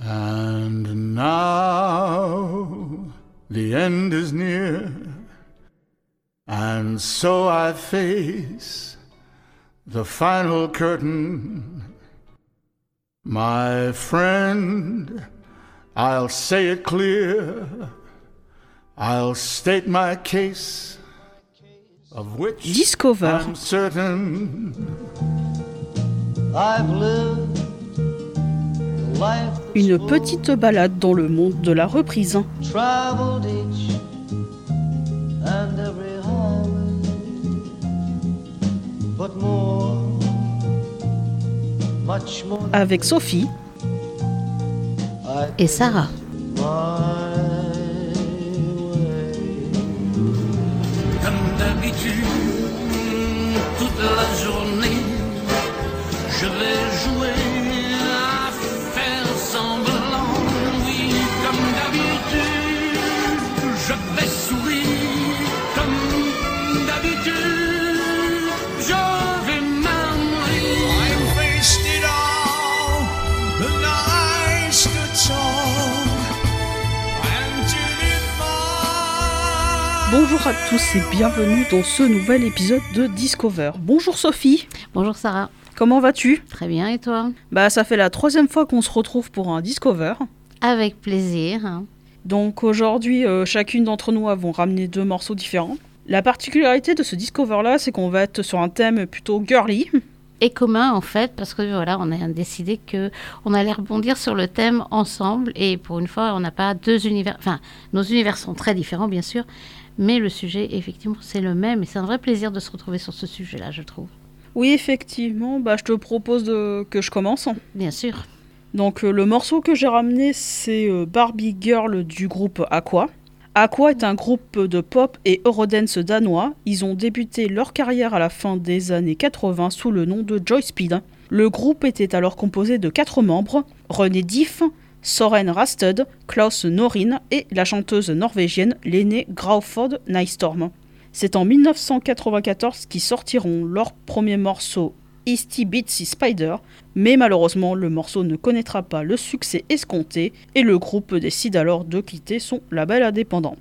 And now the end is near, and so I face the final curtain. My friend, I'll say it clear, I'll state my case, of which Discover. I'm certain. I've lived the life Une petite balade dans le monde de la reprise. traveled each and every highway, but more, much more Avec Sophie Et Sarah. my way. Comme d'habitude, toute la journée, je vais jouer à faire semblant. Oui, comme d'habitude, je vais sourire. Comme d'habitude, je vais m'amuser. I faced it all, the nights to talk, and did it my Bonjour à tous et bienvenue dans ce nouvel épisode de Discover. Bonjour Sophie, Bonjour Sarah. comment vas-tu ? Très bien, et toi ? Bah ça fait la 3e fois qu'on se retrouve pour un Discover. Avec plaisir. Donc aujourd'hui, chacune d'entre nous avons ramené 2 morceaux différents. La particularité de ce Discover-là, c'est qu'on va être sur un thème plutôt girly. Et commun en fait, parce que voilà, on a décidé que on allait rebondir sur le thème ensemble. Et pour une fois, on n'a pas 2 univers. Enfin, nos univers sont très différents, bien sûr. Mais le sujet, effectivement, c'est le même. Et c'est un vrai plaisir de se retrouver sur ce sujet-là, je trouve. Oui, effectivement, bah, je te propose que je commence. Bien sûr. Donc le morceau que j'ai ramené, c'est Barbie Girl du groupe Aqua. Aqua est un groupe de pop et eurodance danois. Ils ont débuté leur carrière à la fin des années 80 sous le nom de Joyspeed. Le groupe était alors composé de 4 membres, René Diff, Soren Rasted, Klaus Norin et la chanteuse norvégienne Lene Graufod Nystorm. C'est en 1994 qu'ils sortiront leur premier morceau Easty Bitsy Spider, mais malheureusement le morceau ne connaîtra pas le succès escompté et le groupe décide alors de quitter son label indépendant.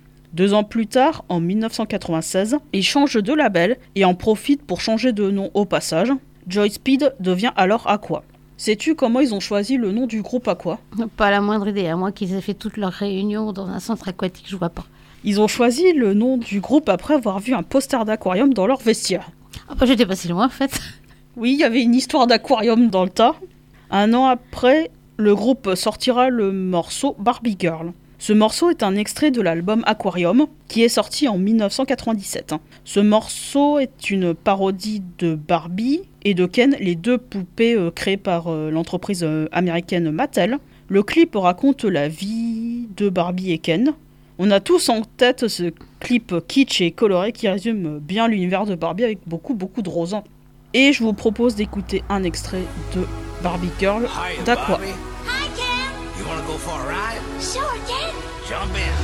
2 ans plus tard, en 1996, ils changent de label et en profitent pour changer de nom au passage. Joyspeed devient alors Aqua. Sais-tu comment ils ont choisi le nom du groupe Aqua ? Pas la moindre idée, à moins qu'ils aient fait toutes leurs réunions dans un centre aquatique, je vois pas. Ils ont choisi le nom du groupe après avoir vu un poster d'aquarium dans leur vestiaire. Ah bah j'étais pas si loin en fait. Oui, il y avait une histoire d'aquarium dans le tas. 1 an après, le groupe sortira le morceau Barbie Girl. Ce morceau est un extrait de l'album Aquarium, qui est sorti en 1997. Ce morceau est une parodie de Barbie et de Ken, les 2 poupées créées par l'entreprise américaine Mattel. Le clip raconte la vie de Barbie et Ken. On a tous en tête ce clip kitsch et coloré qui résume bien l'univers de Barbie avec beaucoup de roses. Et je vous propose d'écouter un extrait de Barbie Girl Hiya, d'Aqua. Bobby. Hi, Ken. You wanna go for a ride? Sure, Ken. Jump in.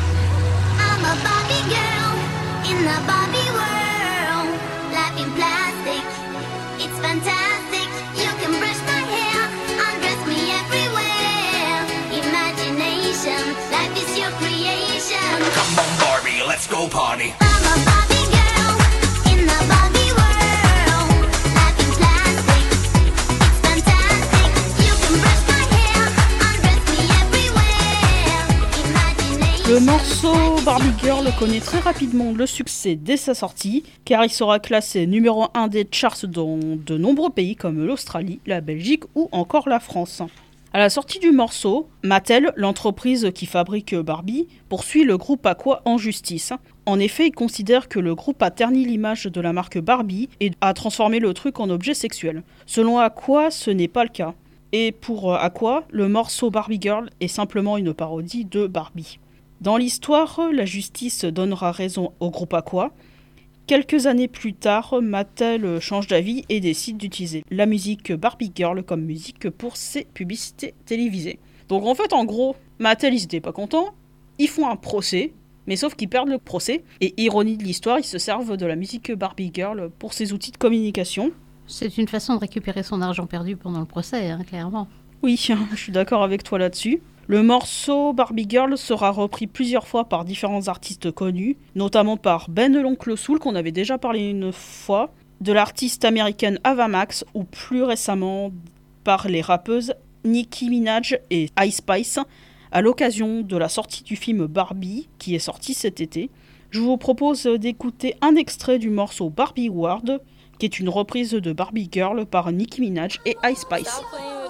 I'm a Barbie girl in the Barbie world. Life in plastic, it's fantastic. You can brush my hair, undress me everywhere. Imagination, life is your creation. Come on, Barbie, let's go party. I'm a Barbie girl in the Barbie world. Life in plastic, it's fantastic. You can brush my hair, undress me everywhere. Imagination. Le morceau Barbie Girl connaît très rapidement le succès dès sa sortie, car il sera classé numéro 1 des charts dans de nombreux pays comme l'Australie, la Belgique ou encore la France. À la sortie du morceau, Mattel, l'entreprise qui fabrique Barbie, poursuit le groupe Aqua en justice. En effet, il considère que le groupe a terni l'image de la marque Barbie et a transformé le truc en objet sexuel. Selon Aqua, ce n'est pas le cas. Et pour Aqua, le morceau Barbie Girl est simplement une parodie de Barbie. Dans l'histoire, la justice donnera raison au groupe Aqua. Quelques années plus tard, Mattel change d'avis et décide d'utiliser la musique Barbie Girl comme musique pour ses publicités télévisées. Donc en fait, en gros, Mattel, ils étaient pas contents, ils font un procès, mais sauf qu'ils perdent le procès, et ironie de l'histoire, ils se servent de la musique Barbie Girl pour ses outils de communication. C'est une façon de récupérer son argent perdu pendant le procès, hein, clairement. Oui, je suis d'accord avec toi là-dessus. Le morceau Barbie Girl sera repris plusieurs fois par différents artistes connus, notamment par Ben l'Oncle Soul, qu'on avait déjà parlé une fois, de l'artiste américaine Ava Max, ou plus récemment par les rappeuses Nicki Minaj et Ice Spice, à l'occasion de la sortie du film Barbie, qui est sorti cet été. Je vous propose d'écouter un extrait du morceau Barbie World, qui est une reprise de Barbie Girl par Nicki Minaj et Ice Spice.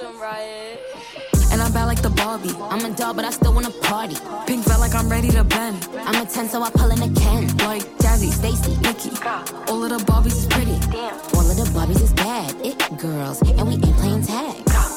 And I'm bad like the Barbie. I'm a doll, but I still wanna party. Pink felt like I'm ready to bend. I'm a 10, so I pull in a Ken. Like Jazzy, Stacy, Nikki. All of the Barbies is pretty. All of the Barbies is bad. It girls, and we ain't playing tag.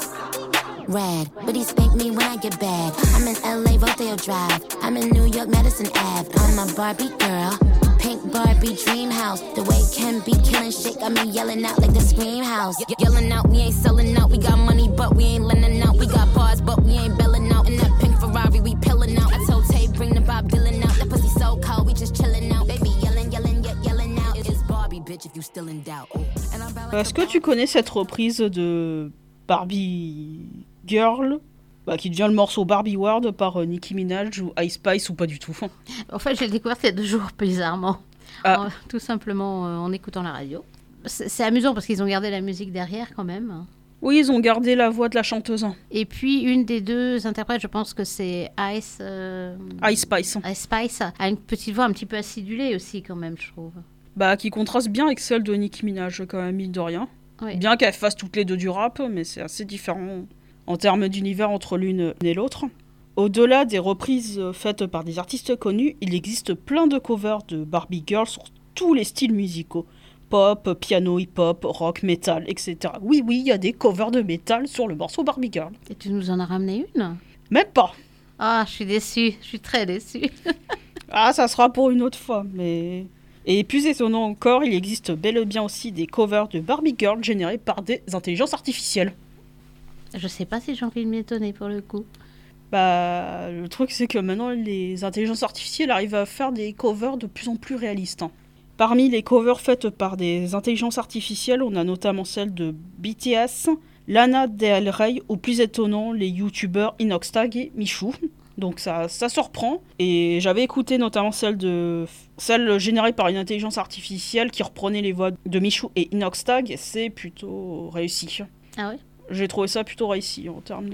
Red, but he spank me when I get bad. I'm in LA, Rodeo Drive. I'm in New York, Madison Ave. I'm a Barbie girl. Pink Barbie dream house. The way Ken be killing shit got me yelling out like the Scream House. Yelling out, we ain't selling out. We got money, but we ain't lending out. We got bars, but we ain't belling out. In that pink Ferrari, we pillin' out. I told Tay, bring the Bob Dylan out. That pussy so cold, we just chillin' out. Baby yelling, yelling, yet yelling out. It's Barbie, bitch, if you still in doubt. And I'm bad like Est-ce que tu connais cette reprise de Barbie Girl, qui devient le morceau Barbie World par Nicki Minaj ou Ice Spice ou pas du tout? En fait, j'ai découvert il y a 2 jours, bizarrement. Tout simplement en écoutant la radio. C'est amusant parce qu'ils ont gardé la musique derrière quand même. Oui, ils ont gardé la voix de la chanteuse. Et puis, une des 2 interprètes, je pense que c'est Ice Spice. Ice Spice, a une petite voix un petit peu acidulée aussi quand même, je trouve. Qui contraste bien avec celle de Nicki Minaj, quand même, mine de rien. Oui. Bien qu'elles fassent toutes les deux du rap, mais c'est assez différent en termes d'univers entre l'une et l'autre. Au-delà des reprises faites par des artistes connus, il existe plein de covers de Barbie Girl sur tous les styles musicaux. Pop, piano, hip-hop, rock, metal, etc. Oui, il y a des covers de metal sur le morceau Barbie Girl. Et tu nous en as ramené une? Même pas. Ah, je suis déçue, je suis très déçue. Ça sera pour une autre fois, mais... Et plus étonnant encore, il existe bel et bien aussi des covers de Barbie Girl générés par des intelligences artificielles. Je sais pas si j'ai envie de m'étonner pour le coup. Le truc c'est que maintenant les intelligences artificielles arrivent à faire des covers de plus en plus réalistes. Parmi les covers faites par des intelligences artificielles, on a notamment celle de BTS, Lana Del Rey, ou plus étonnant, les youtubeurs Inoxtag et Michou. Donc ça surprend. Et j'avais écouté notamment celle générée par une intelligence artificielle qui reprenait les voix de Michou et Inoxtag, et c'est plutôt réussi. Ah ouais? J'ai trouvé ça plutôt réussi en termes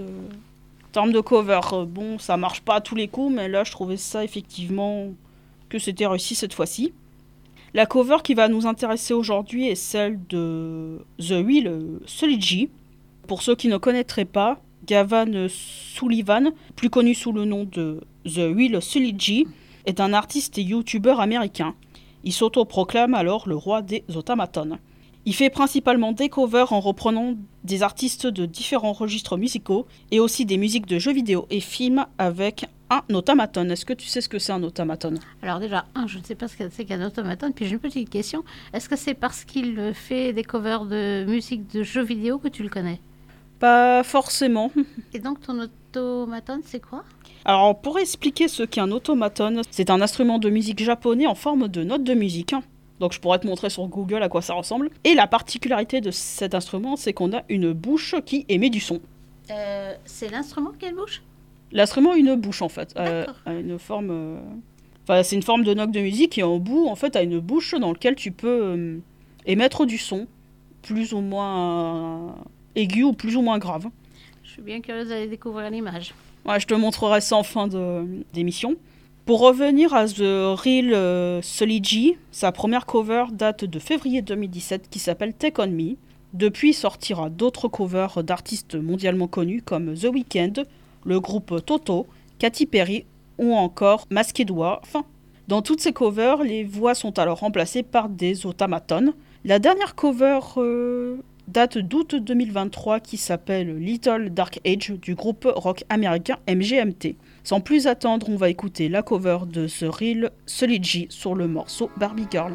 de cover. Bon, ça marche pas à tous les coups, mais là je trouvais ça effectivement que c'était réussi cette fois-ci. La cover qui va nous intéresser aujourd'hui est celle de The Real Sully. Pour ceux qui ne connaîtraient pas, Gavin Sullivan, plus connu sous le nom de The Real Sully, est un artiste et youtubeur américain. Il s'autoproclame alors le roi des automatons. Il fait principalement des covers en reprenant des artistes de différents registres musicaux et aussi des musiques de jeux vidéo et films avec un automaton. Est-ce que tu sais ce que c'est un automaton? Alors déjà, je ne sais pas ce que c'est qu'un automaton. Puis j'ai une petite question. Est-ce que c'est parce qu'il fait des covers de musique de jeux vidéo que tu le connais? Pas forcément. Et donc ton automaton, c'est quoi? Alors pour expliquer ce qu'est un automaton, c'est un instrument de musique japonais en forme de note de musique. Donc je pourrais te montrer sur Google à quoi ça ressemble. Et la particularité de cet instrument, c'est qu'on a une bouche qui émet du son. C'est l'instrument qui a une bouche? L'instrument a une bouche en fait. D'accord. A une forme... c'est une forme de note de musique et en bout, en fait, a une bouche dans laquelle tu peux émettre du son, plus ou moins aigu ou plus ou moins grave. Je suis bien curieuse d'aller découvrir l'image. Ouais, je te montrerai ça en fin d'émission. Pour revenir à The Real Sully, sa première cover date de février 2017 qui s'appelle Take On Me. Depuis sortira d'autres covers d'artistes mondialement connus comme The Weeknd, le groupe Toto, Katy Perry ou encore Masquedois. Dans toutes ces covers, les voix sont alors remplacées par des automatons. La dernière cover date d'août 2023 qui s'appelle Little Dark Age du groupe rock américain MGMT. Sans plus attendre, on va écouter la cover de The Real Sully sur le morceau Barbie Girl.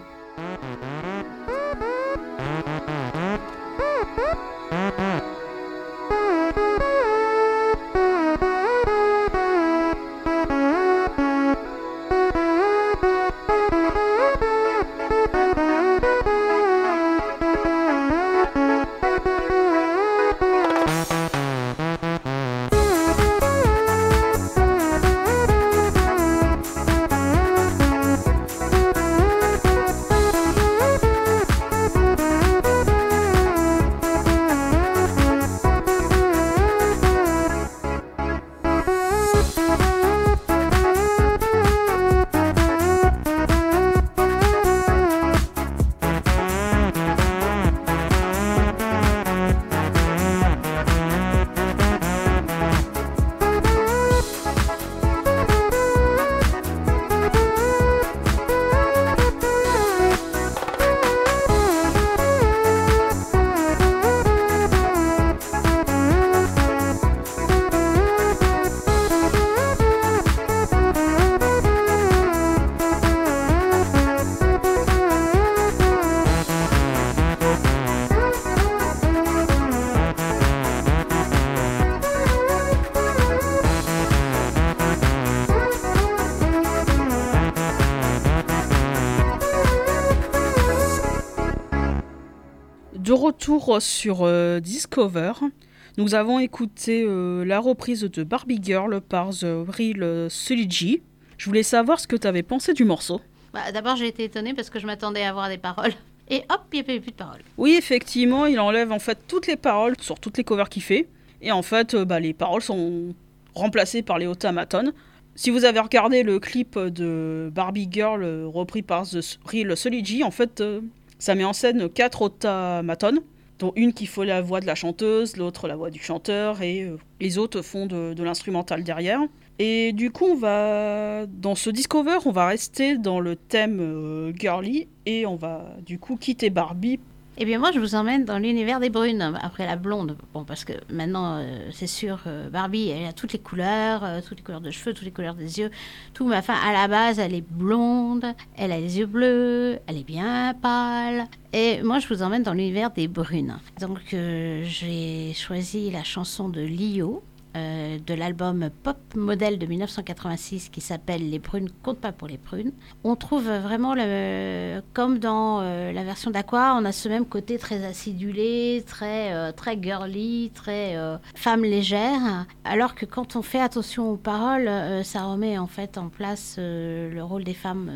retour sur Discover. Nous avons écouté la reprise de Barbie Girl par The Real Sully. Je voulais savoir ce que tu avais pensé du morceau. D'abord, j'ai été étonnée parce que je m'attendais à avoir des paroles. Et hop, il n'y avait plus de paroles. Oui, effectivement, il enlève en fait toutes les paroles sur toutes les covers qu'il fait. Et en fait, les paroles sont remplacées par les automatones. Si vous avez regardé le clip de Barbie Girl repris par The Real Sully, en fait, ça met en scène 4 automatones, dont une qui fait la voix de la chanteuse, l'autre la voix du chanteur, et les autres font de l'instrumental derrière. Et du coup, dans ce Discover, on va rester dans le thème girly, et on va du coup quitter Barbie. Eh bien, moi, je vous emmène dans l'univers des brunes, après la blonde. Bon, parce que maintenant, c'est sûr, Barbie, elle a toutes les couleurs de cheveux, toutes les couleurs des yeux, tout. Mais enfin, à la base, elle est blonde, elle a les yeux bleus, elle est bien pâle. Et moi, je vous emmène dans l'univers des brunes. Donc, j'ai choisi la chanson de Lio, de l'album Pop Model de 1986 qui s'appelle Les Brunes comptent pas pour les prunes. On trouve vraiment, comme dans la version d'Aqua, on a ce même côté très acidulé, très girly, très femme légère, alors que quand on fait attention aux paroles, ça remet en fait en place le rôle des femmes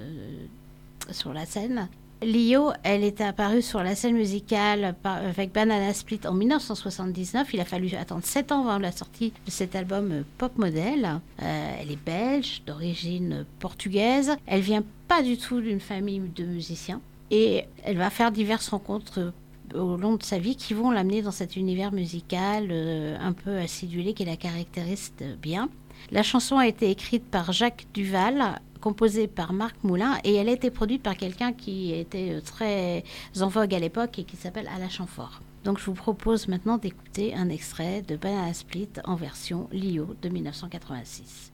sur la scène. Lio, elle était apparue sur la scène musicale avec Banana Split en 1979. Il a fallu attendre 7 ans avant la sortie de cet album Pop Model. Elle est belge, d'origine portugaise. Elle vient pas du tout d'une famille de musiciens. Et elle va faire diverses rencontres au long de sa vie qui vont l'amener dans cet univers musical un peu acidulé qui la caractérise bien. La chanson a été écrite par Jacques Duval, composée par Marc Moulin, et elle a été produite par quelqu'un qui était très en vogue à l'époque et qui s'appelle Alain Chamfort. Donc je vous propose maintenant d'écouter un extrait de Banana Split en version Lio de 1986.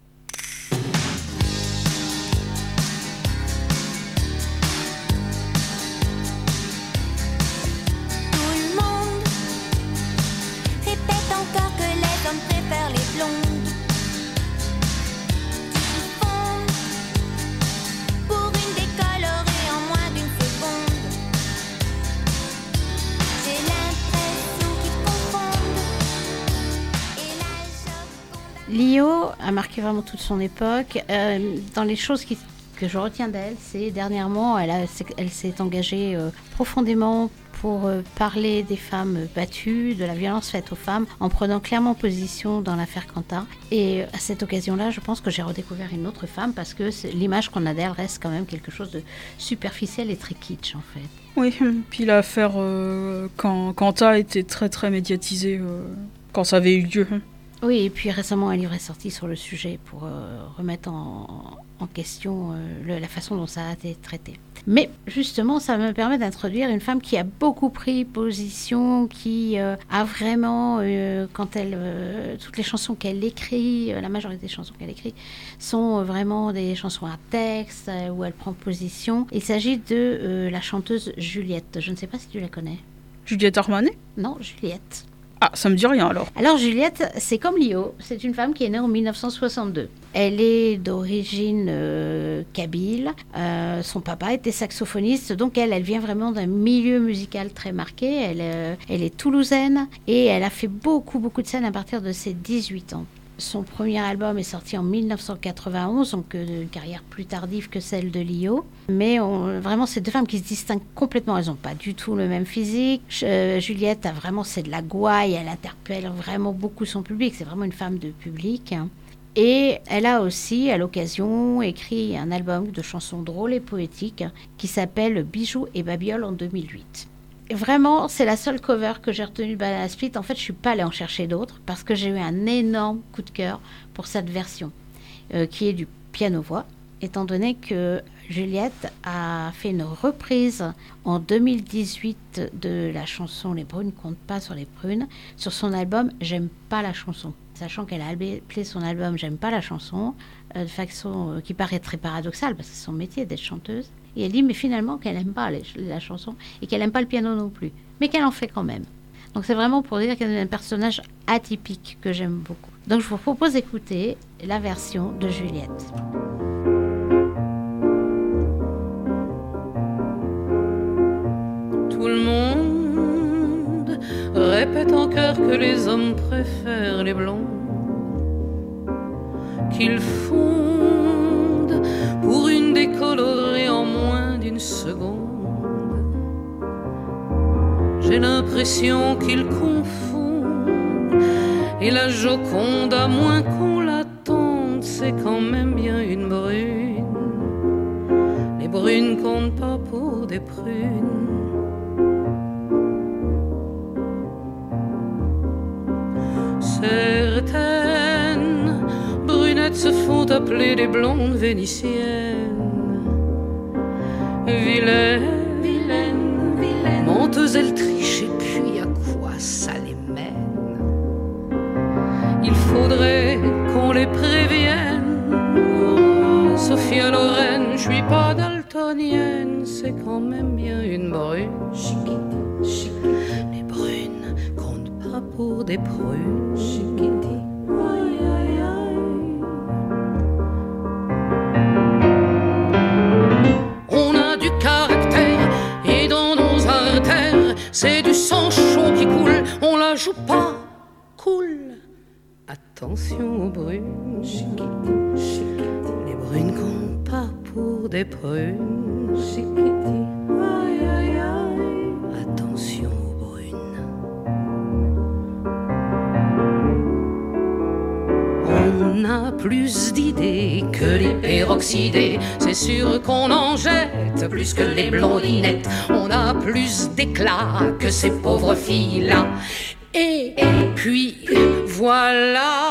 Tout le monde répète encore que les hommes préfèrent les blondes. Lio a marqué vraiment toute son époque. Dans les choses que je retiens d'elle, c'est dernièrement, elle s'est engagée profondément pour parler des femmes battues, de la violence faite aux femmes, en prenant clairement position dans l'affaire Quentin. Et à cette occasion-là, je pense que j'ai redécouvert une autre femme parce que l'image qu'on a d'elle reste quand même quelque chose de superficiel et très kitsch en fait. Oui, puis l'affaire Quentin était très très médiatisée quand ça avait eu lieu. Oui, et puis récemment, un livre est sorti sur le sujet pour remettre en question la façon dont ça a été traité. Mais justement, ça me permet d'introduire une femme qui a beaucoup pris position, qui a vraiment, toutes les chansons qu'elle écrit, la majorité des chansons qu'elle écrit, sont vraiment des chansons à texte, où elle prend position. Il s'agit de la chanteuse Juliette. Je ne sais pas si tu la connais. Juliette Armanet ? Non, Juliette. Ah, ça me dit rien alors. Alors Juliette, c'est comme Lio, c'est une femme qui est née en 1962. Elle est d'origine kabyle, son papa était saxophoniste, donc elle vient vraiment d'un milieu musical très marqué. Elle est toulousaine et elle a fait beaucoup de scènes à partir de ses 18 ans. Son premier album est sorti en 1991, donc une carrière plus tardive que celle de Lio. Mais vraiment, c'est deux femmes qui se distinguent complètement. Elles n'ont pas du tout le même physique. Juliette, c'est de la gouaille, elle interpelle vraiment beaucoup son public. C'est vraiment une femme de public. Et elle a aussi, à l'occasion, écrit un album de chansons drôles et poétiques qui s'appelle Bijoux et Babioles en 2008. Vraiment, c'est la seule cover que j'ai retenue de Banana Split. En fait, je ne suis pas allée en chercher d'autres parce que j'ai eu un énorme coup de cœur pour cette version qui est du piano-voix, étant donné que Juliette a fait une reprise en 2018 de la chanson « Les brunes comptent pas sur les prunes » sur son album « J'aime pas la chanson ». Sachant qu'elle a appelé son album « J'aime pas la chanson », de façon qui paraît très paradoxale parce que c'est son métier d'être chanteuse. Et elle dit mais finalement qu'elle n'aime pas la chanson et qu'elle n'aime pas le piano non plus, mais qu'elle en fait quand même. Donc c'est vraiment pour dire qu'elle est un personnage atypique que j'aime beaucoup. Donc je vous propose d'écouter la version de Juliette. Tout le monde répète en chœur que les hommes préfèrent les blonds, qu'ils fondent pour une décolorée en moins d'une seconde. J'ai l'impression qu'ils confondent, et la Joconde, à moins qu'on l'attende, c'est quand même bien une brune. Les brunes comptent pas pour des prunes. Certaines brunettes se font appeler des blondes vénitiennes. Vilaines, vilaines, vilaines, menteuses, elles trichent, et puis à quoi ça les mène? Il faudrait qu'on les prévienne. Oh, Sophia Loren, je suis pas daltonienne, c'est quand même bien une brune. Les brunes comptent pas pour des prunes. Aïe, aïe, aïe. On a du caractère et dans nos artères, c'est du sang chaud qui coule. On la joue pas cool. Attention aux brunes. Les brunes comptent pas pour des prunes. Aïe, aïe, aïe. Attention aux brunes. On a plus d'idées que les peroxydés. C'est sûr qu'on en jette plus que les blondinettes. On a plus d'éclat que ces pauvres filles-là. Et puis voilà.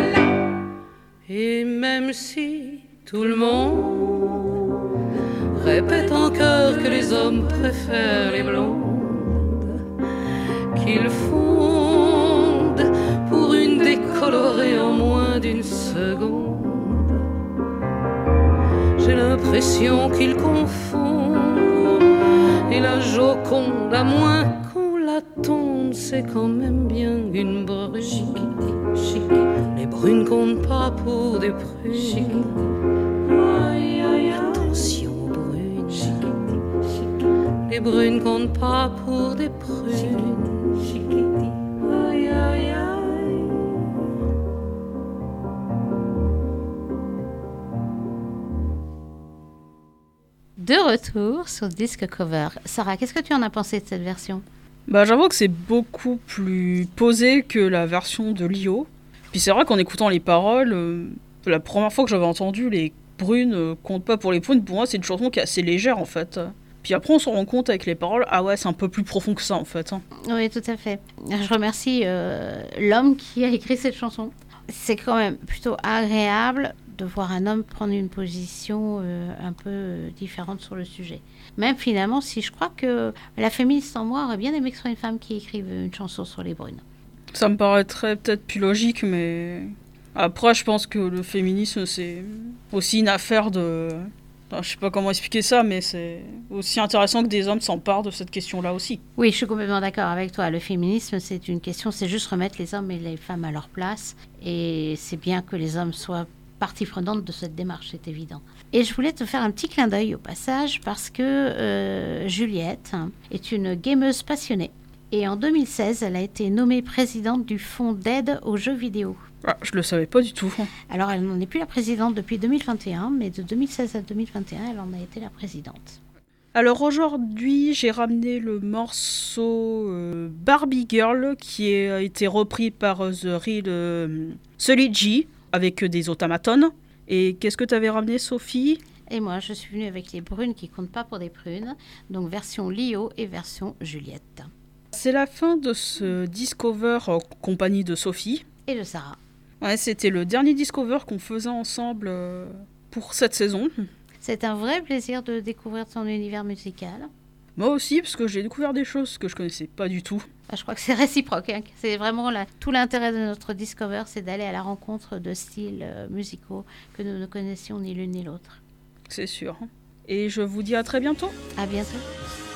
Et même si tout le monde répète en chœur que les hommes préfèrent les blondes, qu'ils fondent pour une décolorée en moins d'une seconde, j'ai l'impression qu'ils confondent, et la Joconde, à moins qu'on l'attende, c'est quand même bien une brune. Les brunes comptent pas pour des prunes. Aïe, aïe, attention aux brunes. Les brunes comptent pas pour des prunes. Aïe, aïe, aïe. De retour sur Disque Cover. Sarah, qu'est-ce que tu en as pensé de cette version? Bah, j'avoue que c'est beaucoup plus posé que la version de Lio. Puis c'est vrai qu'en écoutant les paroles, la première fois que j'avais entendu les brunes comptent pas pour les prunes, pour moi c'est une chanson qui est assez légère en fait. Puis après on se rend compte avec les paroles, ah ouais c'est un peu plus profond que ça en fait. Oui, tout à fait. Je remercie l'homme qui a écrit cette chanson. C'est quand même plutôt agréable de voir un homme prendre une position un peu différente sur le sujet. Même finalement, si je crois que la féministe en moi aurait bien aimé que ce soit une femme qui écrive une chanson sur les brunes. Ça me paraîtrait peut-être plus logique, mais après je pense que le féminisme c'est aussi une affaire de... Enfin, je sais pas comment expliquer ça, mais c'est aussi intéressant que des hommes s'emparent de cette question-là aussi. Oui, je suis complètement d'accord avec toi. Le féminisme, c'est une question, c'est juste remettre les hommes et les femmes à leur place. Et c'est bien que les hommes soient partie prenante de cette démarche, c'est évident. Et je voulais te faire un petit clin d'œil au passage, parce que Juliette est une gameuse passionnée. Et en 2016, elle a été nommée présidente du fonds d'aide aux jeux vidéo. Ah, je le savais pas du tout. Alors, elle n'en est plus la présidente depuis 2021, mais de 2016 à 2021, elle en a été la présidente. Alors aujourd'hui, j'ai ramené le morceau Barbie Girl qui a été repris par The Real Sully G avec des automatones. Et qu'est-ce que tu avais ramené, Sophie ? Et moi, je suis venue avec les brunes qui comptent pas pour des prunes, donc version Lio et version Juliette. C'est la fin de ce Discover en compagnie de Sophie. Et de Sarah. Ouais, c'était le dernier Discover qu'on faisait ensemble pour cette saison. C'est un vrai plaisir de découvrir ton univers musical. Moi aussi, parce que j'ai découvert des choses que je connaissais pas du tout. Je crois que c'est réciproque. Hein. C'est vraiment tout l'intérêt de notre Discover, c'est d'aller à la rencontre de styles musicaux que nous ne connaissions ni l'une ni l'autre. C'est sûr. Et je vous dis à très bientôt. À bientôt.